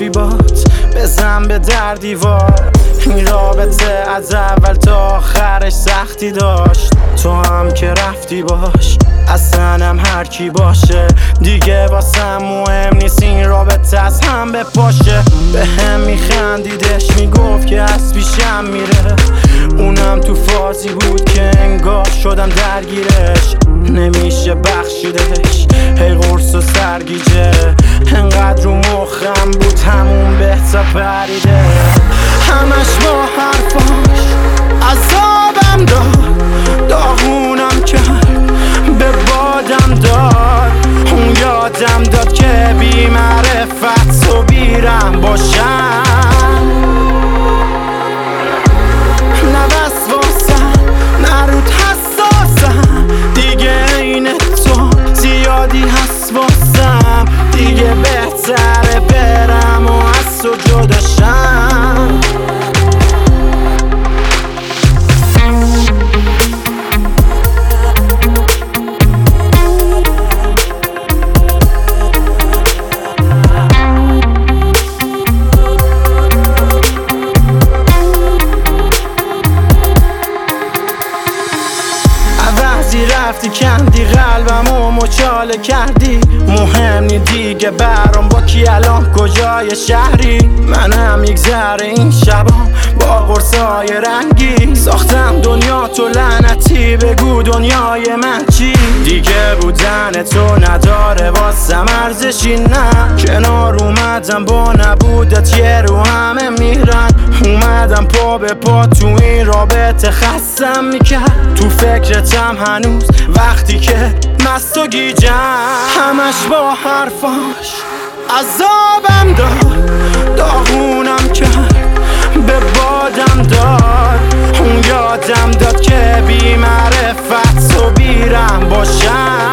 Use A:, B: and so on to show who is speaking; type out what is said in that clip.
A: حرفی بات بزن به در دیوار. این رابطه از اول تا آخرش سختی داشت، تو هم که رفتی باش. اصلا هم هر کی باشه دیگه واسم مهم نیست، این رابطه از هم بپاشه. به هم میخندیدش میگفت که از پیشم میره، اونم تو فازی بود که انگار شدم درگیرش. نمیشه بخشیدش، هی قرص و سرگیجه، انقدر رو مخم بود همون بهتا پریده. همش با حرفاش عذابم داد، داغونم کرد به بادم داد. اون یادم داد که بی معرفت و بیرم باشم، نه بس واسم نه رود حساسم، دیگه این تو زیادی هست واسم. دیگه بهتره برم و از تو جداشم. رفتی کندی قلبم و مچاله کردی، مهم نی دیگه برام با کی الان کجای شهری. منم یک ذره این شبام با قرصای رنگی ساختم دنیا تو لعنتی، بگو دنیای من چی؟ دیگه بودن تو نداره واسم ارزشی، نه کنار اومدم با نبودت یه رو همه میرن. اومدم پا به پا تو این رابطه خستم میکرد، تو فکرتم هنوز وقتی که مست و گیجم. همش با حرفاش عذابم داد، داغونم کرد به بادم داد. اون یادم داد که بی معرفت و بیرم باشم،